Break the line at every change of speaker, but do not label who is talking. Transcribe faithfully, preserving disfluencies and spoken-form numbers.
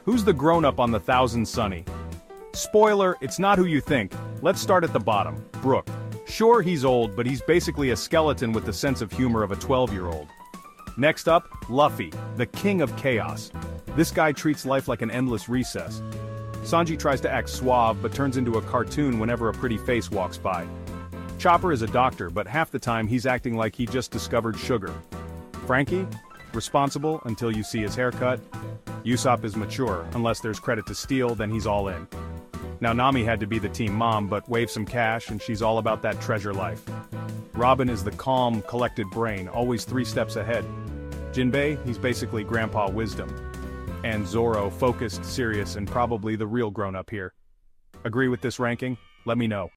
Who's the grown-up on the Thousand Sunny? Spoiler, it's not who you think. Let's start at the bottom. Brook. Sure, he's old, but he's basically a skeleton with the sense of humor of a twelve-year-old. Next up, Luffy, the king of chaos. This guy treats life like an endless recess. Sanji tries to act suave but turns into a cartoon whenever a pretty face walks by. Chopper is a doctor, but half the time he's acting like he just discovered sugar. Frankie? Responsible until you see his haircut. Usopp is mature, unless there's credit to steal, then he's all in. Now Nami had to be the team mom, but wave some cash and she's all about that treasure life. Robin is the calm, collected brain, always three steps ahead. Jinbei, he's basically Grandpa Wisdom. And Zoro, focused, serious, and probably the real grown-up here. Agree with this ranking? Let me know.